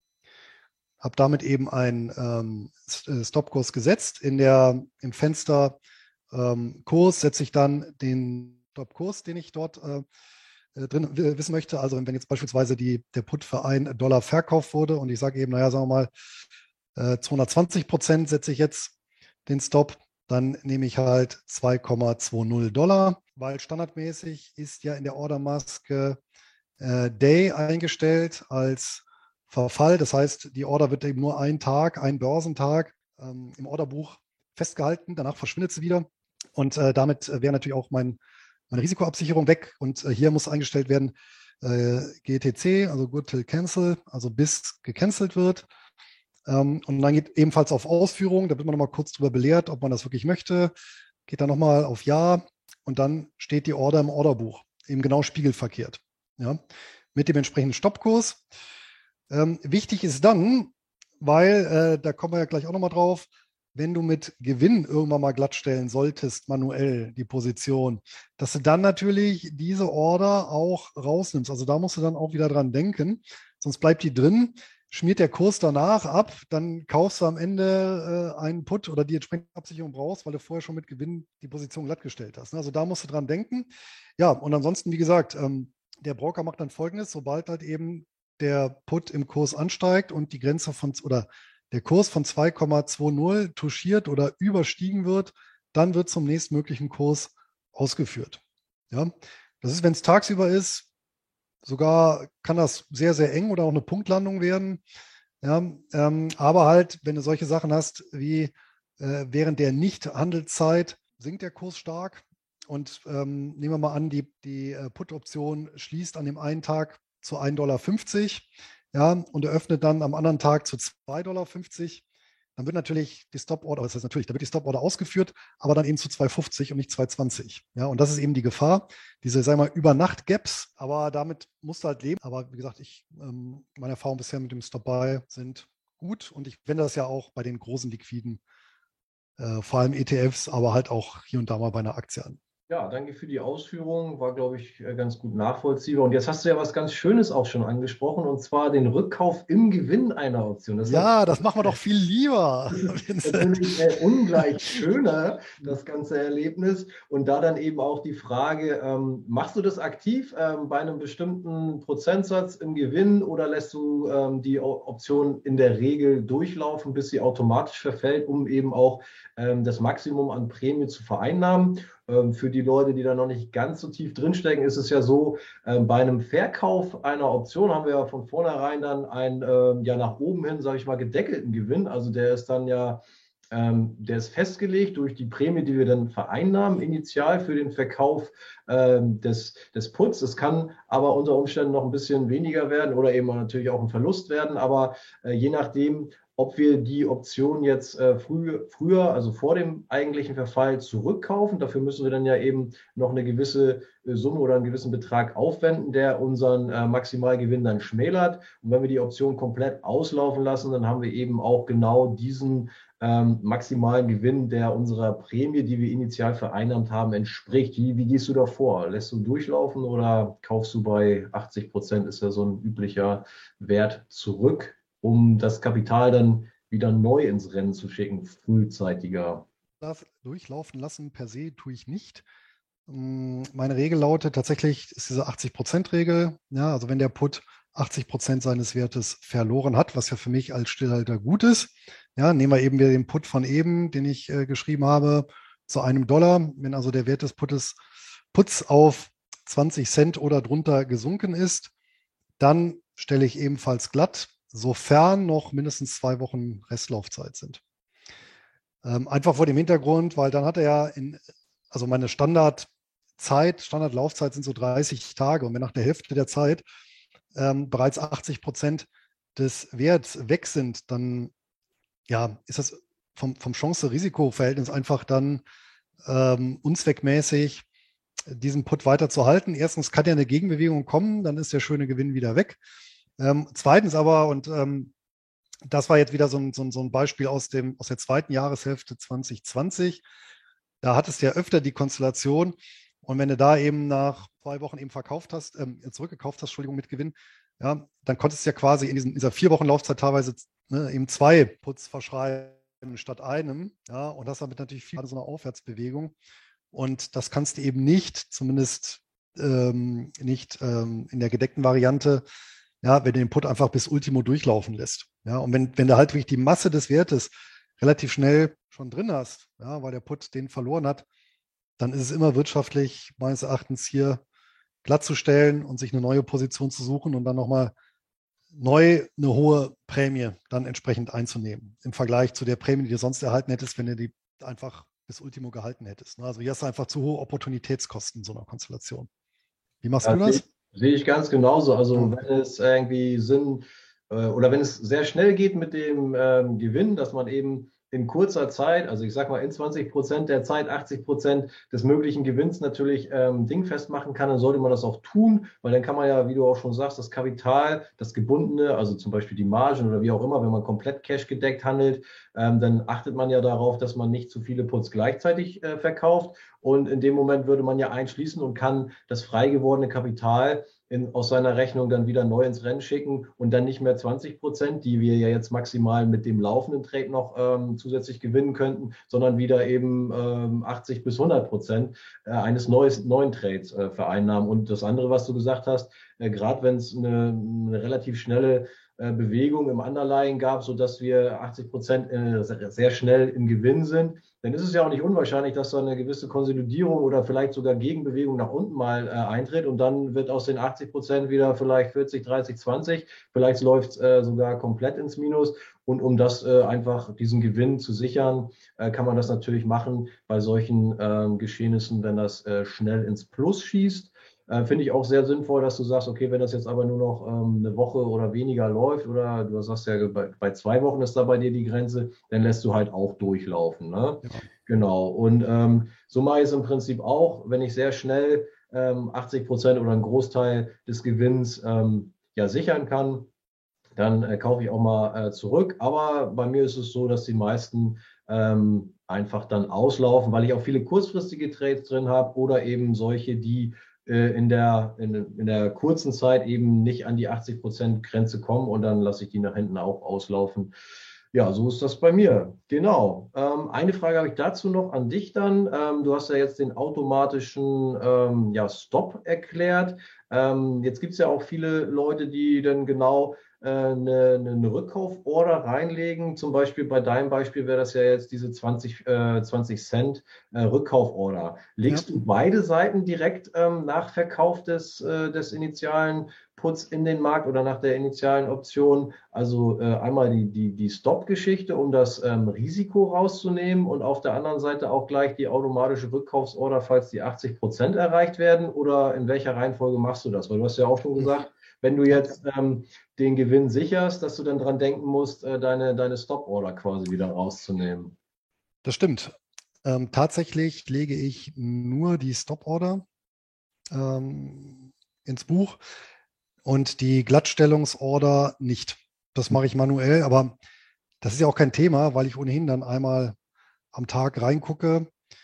Habe damit eben einen ähm, Stopkurs gesetzt. In der, im Fenster ähm, Kurs setze ich dann den Stopkurs, den ich dort äh, drin wissen möchte. Also wenn jetzt beispielsweise die, der Put für einen Dollar verkauft wurde und ich sage eben, naja, sagen wir mal, äh, zweihundertzwanzig Prozent setze ich jetzt den Stop, dann nehme ich halt zwei Komma zwanzig Dollar, weil standardmäßig ist ja in der Ordermaske äh, Day eingestellt als Verfall. Das heißt, die Order wird eben nur einen Tag, einen Börsentag ähm, im Orderbuch festgehalten. Danach verschwindet sie wieder. Und äh, damit wäre natürlich auch mein, meine Risikoabsicherung weg. Und äh, hier muss eingestellt werden äh, G T C, also Good Till Cancel, also bis gecancelt wird. Ähm, und dann geht ebenfalls auf Ausführung. Da wird man nochmal kurz drüber belehrt, ob man das wirklich möchte. Geht dann nochmal auf Ja. Und dann steht die Order im Orderbuch, eben genau spiegelverkehrt. Ja, mit dem entsprechenden Stoppkurs. Ähm, wichtig ist dann, weil, äh, da kommen wir ja gleich auch nochmal drauf, wenn du mit Gewinn irgendwann mal glattstellen solltest, manuell die Position, dass du dann natürlich diese Order auch rausnimmst. Also da musst du dann auch wieder dran denken, sonst bleibt die drin, schmiert der Kurs danach ab, dann kaufst du am Ende äh, einen Put oder die entsprechende Absicherung brauchst, weil du vorher schon mit Gewinn die Position glattgestellt hast. Also da musst du dran denken. Ja, und ansonsten, wie gesagt, ähm, der Broker macht dann Folgendes, sobald halt eben der Put im Kurs ansteigt und die Grenze von oder der Kurs von zwei Komma zwanzig touchiert oder überstiegen wird, dann wird zum nächstmöglichen Kurs ausgeführt. Ja, das ist, wenn es tagsüber ist, sogar kann das sehr, sehr eng oder auch eine Punktlandung werden. Ja, ähm, aber halt, wenn du solche Sachen hast wie äh, während der Nicht-Handelszeit sinkt der Kurs stark und ähm, nehmen wir mal an, die, die äh, Put-Option schließt an dem einen Tag zu ein Dollar fünfzig, ja, und eröffnet dann am anderen Tag zu zwei Dollar fünfzig, dann wird natürlich die Stop-Order, das heißt natürlich, da wird die Stop-Order ausgeführt, aber dann eben zu zwei fünfzig und nicht zwei zwanzig. Ja, und das ist eben die Gefahr, diese, sagen wir mal, Über-Nacht-Gaps, aber damit musst du halt leben. Aber wie gesagt, ich, ähm, meine Erfahrungen bisher mit dem Stop-Buy sind gut und ich wende das ja auch bei den großen Liquiden, äh, vor allem E T Fs, aber halt auch hier und da mal bei einer Aktie an. Ja, danke für die Ausführung. War, glaube ich, äh, ganz gut nachvollziehbar. Und jetzt hast du ja was ganz Schönes auch schon angesprochen, und zwar den Rückkauf im Gewinn einer Option. Das ist Ja, das machen wir doch viel lieber, Das ist Vincent. natürlich äh, ungleich schöner, das ganze Erlebnis. Und da dann eben auch die Frage, ähm, machst du das aktiv ähm, bei einem bestimmten Prozentsatz im Gewinn oder lässt du ähm, die O- Option in der Regel durchlaufen, bis sie automatisch verfällt, um eben auch ähm, das Maximum an Prämie zu vereinnahmen? Ähm, für die Leute, die da noch nicht ganz so tief drinstecken, ist es ja so, ähm, bei einem Verkauf einer Option haben wir ja von vornherein dann einen ähm, ja nach oben hin, sage ich mal, gedeckelten Gewinn. Also der ist dann ja, ähm, der ist festgelegt durch die Prämie, die wir dann vereinnahmen, initial für den Verkauf ähm, des, des Puts. Es kann aber unter Umständen noch ein bisschen weniger werden oder eben natürlich auch ein Verlust werden. Aber äh, je nachdem, ob wir die Option jetzt äh, früh, früher, also vor dem eigentlichen Verfall, zurückkaufen. Dafür müssen wir dann ja eben noch eine gewisse äh, Summe oder einen gewissen Betrag aufwenden, der unseren äh, Maximalgewinn dann schmälert. Und wenn wir die Option komplett auslaufen lassen, dann haben wir eben auch genau diesen ähm, maximalen Gewinn, der unserer Prämie, die wir initial vereinnahmt haben, entspricht. Wie, wie gehst du da vor? Lässt du durchlaufen oder kaufst du bei achtzig Prozent, ist ja so ein üblicher Wert, zurück, um das Kapital dann wieder neu ins Rennen zu schicken, frühzeitiger? Das durchlaufen lassen per se tue ich nicht. Mm, Meine Regel lautet tatsächlich, ist diese achtzig-Prozent-Regel. Ja, also wenn der Put achtzig Prozent seines Wertes verloren hat, was ja für mich als Stillhalter gut ist. Ja, nehmen wir eben wieder den Put von eben, den ich äh, geschrieben habe, zu einem Dollar. Wenn also der Wert des Puttes, Puts auf zwanzig Cent oder drunter gesunken ist, dann stelle ich ebenfalls glatt, sofern noch mindestens zwei Wochen Restlaufzeit sind. Ähm, einfach vor dem Hintergrund, weil dann hat er ja in, also meine Standardzeit, Standardlaufzeit sind so dreißig Tage und wenn nach der Hälfte der Zeit ähm, bereits achtzig Prozent des Werts weg sind, dann ja, ist das vom, vom Chance-Risiko-Verhältnis einfach dann ähm, unzweckmäßig, diesen Put weiter zu halten. Erstens kann ja eine Gegenbewegung kommen, dann ist der schöne Gewinn wieder weg. Ähm, zweitens aber, und ähm, das war jetzt wieder so ein, so ein, so ein Beispiel aus, dem, aus der zweiten Jahreshälfte zwanzig zwanzig. Da hattest du ja öfter die Konstellation. Und wenn du da eben nach zwei Wochen eben verkauft hast, ähm, zurückgekauft hast, Entschuldigung, mit Gewinn, ja, dann konntest du ja quasi in diesen, dieser vier Wochen Laufzeit teilweise ne, eben zwei Puts verschreiben statt einem. Ja, und das damit natürlich viel so eine Aufwärtsbewegung. Und das kannst du eben nicht, zumindest ähm, nicht ähm, in der gedeckten Variante, ja, wenn du den Put einfach bis Ultimo durchlaufen lässt. Ja, und wenn, wenn du halt wirklich die Masse des Wertes relativ schnell schon drin hast, ja, weil der Put den verloren hat, dann ist es immer wirtschaftlich, meines Erachtens, hier glatt zu stellen und sich eine neue Position zu suchen und dann nochmal neu eine hohe Prämie dann entsprechend einzunehmen. Im Vergleich zu der Prämie, die du sonst erhalten hättest, wenn du die einfach bis Ultimo gehalten hättest. Also hier hast du einfach zu hohe Opportunitätskosten in so einer Konstellation. Wie machst Ja, du sehe das? sehe ich ganz genauso. Also Ja. wenn es irgendwie Sinn äh, oder wenn es sehr schnell geht mit dem ähm, Gewinn, dass man eben in kurzer Zeit, also ich sag mal in zwanzig Prozent der Zeit, achtzig Prozent des möglichen Gewinns natürlich ähm, dingfest machen kann, dann sollte man das auch tun, weil dann kann man ja, wie du auch schon sagst, das Kapital, das Gebundene, also zum Beispiel die Margen oder wie auch immer, wenn man komplett cash gedeckt handelt, ähm, dann achtet man ja darauf, dass man nicht zu viele Puts gleichzeitig äh, verkauft. Und in dem Moment würde man ja einschließen und kann das frei gewordene Kapital in, aus seiner Rechnung dann wieder neu ins Rennen schicken und dann nicht mehr zwanzig Prozent, die wir ja jetzt maximal mit dem laufenden Trade noch ähm, zusätzlich gewinnen könnten, sondern wieder eben ähm, achtzig bis hundert Prozent äh, eines neues, neuen Trades äh, vereinnahmen. Und das andere, was du gesagt hast, äh, gerade wenn es eine, eine relativ schnelle äh, Bewegung im Underlying gab, sodass wir achtzig Prozent äh, sehr schnell im Gewinn sind, dann ist es ja auch nicht unwahrscheinlich, dass da eine gewisse Konsolidierung oder vielleicht sogar Gegenbewegung nach unten mal äh, eintritt und dann wird aus den achtzig Prozent wieder vielleicht vierzig, dreißig, zwanzig, vielleicht läuft es äh, sogar komplett ins Minus. Und um das äh, einfach, diesen Gewinn zu sichern, äh, kann man das natürlich machen bei solchen ähm, Geschehnissen, wenn das äh, schnell ins Plus schießt. Äh, Finde ich auch sehr sinnvoll, dass du sagst, okay, wenn das jetzt aber nur noch ähm, eine Woche oder weniger läuft, oder du sagst ja, bei, bei zwei Wochen ist da bei dir die Grenze, dann lässt du halt auch durchlaufen. Ne? Ja. Genau. Und ähm, so mache ich es im Prinzip auch, wenn ich sehr schnell ähm, achtzig Prozent oder einen Großteil des Gewinns ähm, ja sichern kann, dann äh, kaufe ich auch mal äh, zurück. Aber bei mir ist es so, dass die meisten ähm, einfach dann auslaufen, weil ich auch viele kurzfristige Trades drin habe oder eben solche, die äh, in der, in, in der kurzen Zeit eben nicht an die achtzig Prozent Grenze kommen und dann lasse ich die nach hinten auch auslaufen. Ja, so ist das bei mir. Genau. Ähm, eine Frage habe ich dazu noch an dich dann. Ähm, du hast ja jetzt den automatischen ähm, ja, Stop erklärt. Ähm, jetzt gibt es ja auch viele Leute, die dann genau äh, eine, eine Rückkauforder reinlegen. Zum Beispiel bei deinem Beispiel wäre das ja jetzt diese zwanzig, äh, zwanzig Cent äh, Rückkauforder. Ja. Legst du beide Seiten direkt ähm, nach Verkauf des, äh, des initialen Puts in den Markt oder nach der initialen Option? Also äh, einmal die, die, die Stop-Geschichte, um das ähm, Risiko rauszunehmen und auf der anderen Seite auch gleich die automatische Rückkaufsorder, falls die achtzig Prozent erreicht werden? Oder in welcher Reihenfolge machst du das? Weil du hast ja auch schon gesagt, wenn du Ja, jetzt ähm, den Gewinn sicherst, dass du dann dran denken musst, äh, deine, deine Stop-Order quasi wieder rauszunehmen. das stimmt. Ähm, tatsächlich lege ich nur die Stop-Order ähm, ins Buch und die Glattstellungsorder nicht. Das mache ich manuell, aber das ist ja auch kein Thema, weil ich ohnehin dann einmal am Tag reingucke.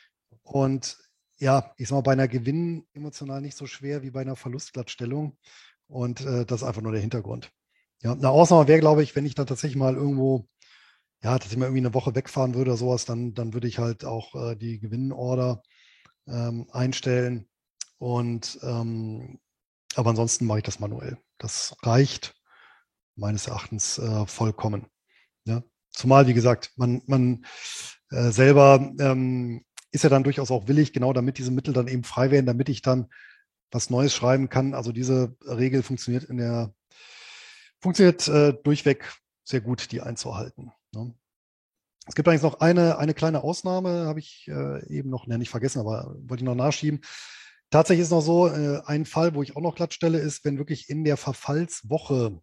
Und ja, ich sag mal, bei einer Gewinn emotional nicht so schwer wie bei einer Verlustglattstellung. Und äh, das ist einfach nur der Hintergrund. Ja, eine Ausnahme wäre, glaube ich, wenn ich da tatsächlich mal irgendwo, ja, dass ich mal irgendwie eine Woche wegfahren würde oder sowas, dann, dann würde ich halt auch äh, die Gewinnorder ähm, einstellen. Und ähm, aber ansonsten mache ich das manuell. Das reicht meines Erachtens äh, vollkommen. Ja? Zumal, wie gesagt, man, man äh, selber ähm, ist ja dann durchaus auch willig, genau damit diese Mittel dann eben frei werden, damit ich dann was Neues schreiben kann. Also diese Regel funktioniert in der funktioniert äh, durchweg sehr gut, die einzuhalten. Ne? Es gibt eigentlich noch eine, eine kleine Ausnahme, habe ich äh, eben noch ne, nicht vergessen, aber wollte ich noch nachschieben. Tatsächlich ist noch so, äh, ein Fall, wo ich auch noch glatt stelle, ist, wenn wirklich in der Verfallswoche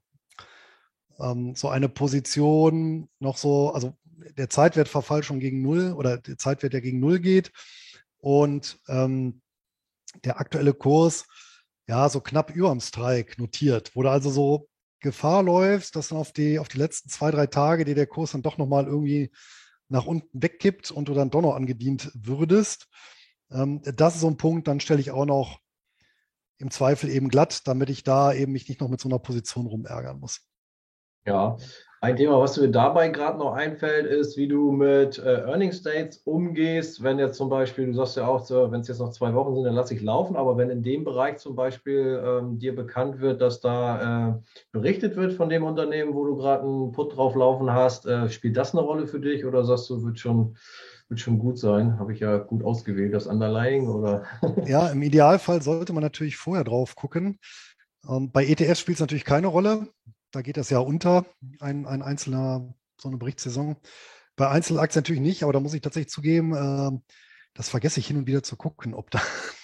ähm, so eine Position noch so, also der Zeitwertverfall schon gegen Null oder der Zeitwert, der gegen Null geht und ähm, der aktuelle Kurs ja so knapp über dem Strike notiert, wo du also so Gefahr läufst, dass dann auf die, auf die letzten zwei, drei Tage dir der Kurs dann doch nochmal irgendwie nach unten wegkippt und du dann doch noch angedient würdest. Ähm, das ist so ein Punkt, dann stelle ich auch noch im Zweifel eben glatt, damit ich da eben mich nicht noch mit so einer Position rumärgern muss. Ja, ein Thema, was mir dabei gerade noch einfällt, ist, wie du mit äh, Earning Dates umgehst. Wenn jetzt zum Beispiel, du sagst ja auch, so, wenn es jetzt noch zwei Wochen sind, dann lasse ich laufen. Aber wenn in dem Bereich zum Beispiel ähm, dir bekannt wird, dass da äh, berichtet wird von dem Unternehmen, wo du gerade einen Put drauf laufen hast, äh, spielt das eine Rolle für dich oder sagst du, wird schon, wird schon gut sein? Habe ich ja gut ausgewählt, das Underlying oder? Ja, im Idealfall sollte man natürlich vorher drauf gucken. Ähm, bei E T Fs spielt es natürlich keine Rolle. Da geht das ja unter, ein, ein einzelner, so eine Berichtssaison. Bei Einzelaktien natürlich nicht, aber da muss ich tatsächlich zugeben, äh, das vergesse ich hin und wieder zu gucken, ob da,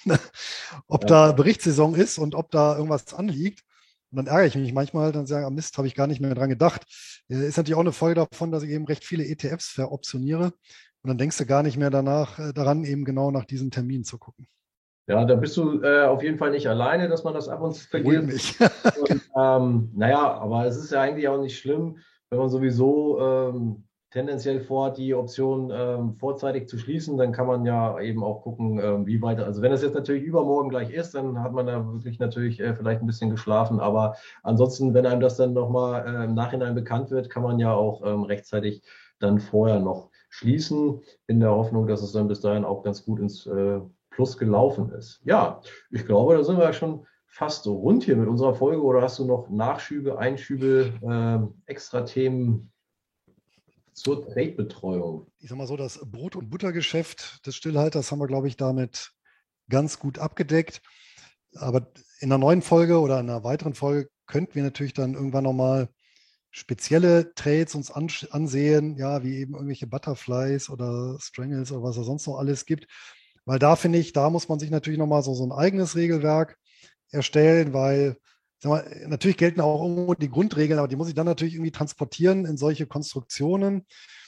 ob Ja. da Berichtssaison ist und ob da irgendwas anliegt. Und dann ärgere ich mich manchmal, dann sage ich, ah, Mist, habe ich gar nicht mehr dran gedacht. Äh, Ist natürlich auch eine Folge davon, dass ich eben recht viele E T Fs veroptioniere. Und dann denkst du gar nicht mehr danach, äh, daran, eben genau nach diesen Terminen zu gucken. Ja, da bist du äh, auf jeden Fall nicht alleine, dass man das ab und zu Beruhigt vergisst. mich. Und ähm, naja, aber es ist ja eigentlich auch nicht schlimm, wenn man sowieso ähm, tendenziell vorhat, die Option ähm, vorzeitig zu schließen, dann kann man ja eben auch gucken, ähm, wie weiter. Also wenn das jetzt natürlich übermorgen gleich ist, dann hat man da wirklich natürlich äh, vielleicht ein bisschen geschlafen. Aber ansonsten, wenn einem das dann nochmal äh, im Nachhinein bekannt wird, kann man ja auch ähm, rechtzeitig dann vorher noch schließen, in der Hoffnung, dass es dann bis dahin auch ganz gut ins äh, Plus gelaufen ist. Ja, ich glaube, da sind wir ja schon fast so rund hier mit unserer Folge, oder hast du noch Nachschübe, Einschübe, äh, extra Themen zur Trade-Betreuung. Ich sag mal so, das Brot- und Buttergeschäft des Stillhalters haben wir, glaube ich, damit ganz gut abgedeckt. Aber in einer neuen Folge oder in einer weiteren Folge könnten wir natürlich dann irgendwann nochmal spezielle Trades uns ansehen, ja, wie eben irgendwelche Butterflies oder Strangles oder was es sonst noch alles gibt. Weil da finde ich, da muss man sich natürlich nochmal so, so ein eigenes Regelwerk erstellen, weil sag mal, natürlich gelten auch irgendwo die Grundregeln, aber die muss ich dann natürlich irgendwie transportieren in solche Konstruktionen.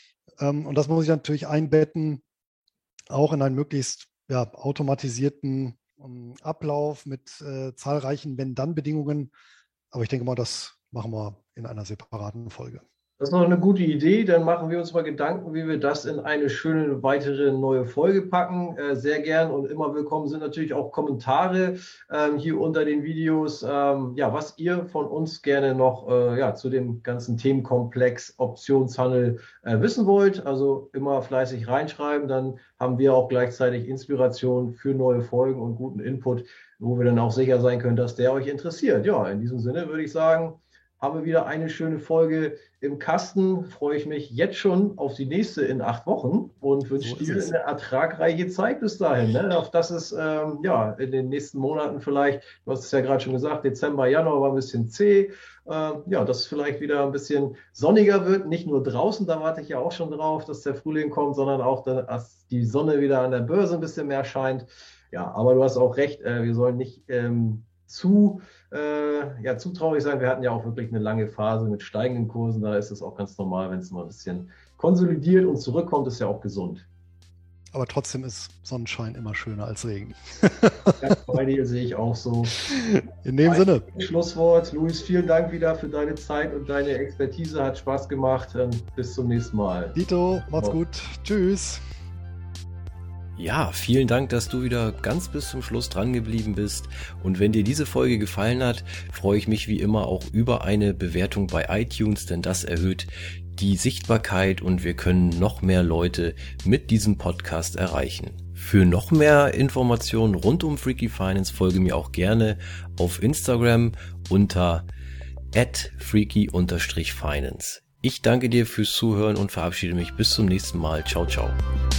Und das muss ich natürlich einbetten, auch in einen möglichst ja, automatisierten um, Ablauf mit äh, zahlreichen Wenn-Dann-Bedingungen. Aber ich denke mal, das machen wir in einer separaten Folge. Das ist noch eine gute Idee. Dann machen wir uns mal Gedanken, wie wir das in eine schöne weitere neue Folge packen. Äh, sehr gern und immer willkommen sind natürlich auch Kommentare ähm, hier unter den Videos. Ähm, ja, was ihr von uns gerne noch äh, ja, zu dem ganzen Themenkomplex Optionshandel äh, wissen wollt. Also immer fleißig reinschreiben. Dann haben wir auch gleichzeitig Inspiration für neue Folgen und guten Input, wo wir dann auch sicher sein können, dass der euch interessiert. Ja, in diesem Sinne würde ich sagen, haben wir wieder eine schöne Folge im Kasten. Freue ich mich jetzt schon auf die nächste in acht Wochen und wünsche so dir eine ertragreiche Zeit bis dahin. Ne? Auf dass es ähm, ja, in den nächsten Monaten vielleicht, du hast es ja gerade schon gesagt, Dezember, Januar war ein bisschen zäh. Ähm, ja, dass es vielleicht wieder ein bisschen sonniger wird. Nicht nur draußen, da warte ich ja auch schon drauf, dass der Frühling kommt, sondern auch, dass die Sonne wieder an der Börse ein bisschen mehr scheint. Ja, aber du hast auch recht, äh, wir sollen nicht ähm, zu Äh, ja, zu traurig sein. Wir hatten ja auch wirklich eine lange Phase mit steigenden Kursen. Da ist es auch ganz normal, wenn es mal ein bisschen konsolidiert und zurückkommt, ist ja auch gesund. Aber trotzdem ist Sonnenschein immer schöner als Regen. Ja, bei dir sehe ich auch so. In dem Ein Sinne. Schlusswort. Luis, vielen Dank wieder für deine Zeit und deine Expertise. Hat Spaß gemacht. Bis zum nächsten Mal. Dito, macht's oh. gut. Tschüss. Ja, vielen Dank, dass du wieder ganz bis zum Schluss dran geblieben bist. Und wenn dir diese Folge gefallen hat, freue ich mich wie immer auch über eine Bewertung bei iTunes, denn das erhöht die Sichtbarkeit und wir können noch mehr Leute mit diesem Podcast erreichen. Für noch mehr Informationen rund um Freaky Finance folge mir auch gerne auf Instagram unter at freaky finance. Ich danke dir fürs Zuhören und verabschiede mich bis zum nächsten Mal. Ciao, ciao.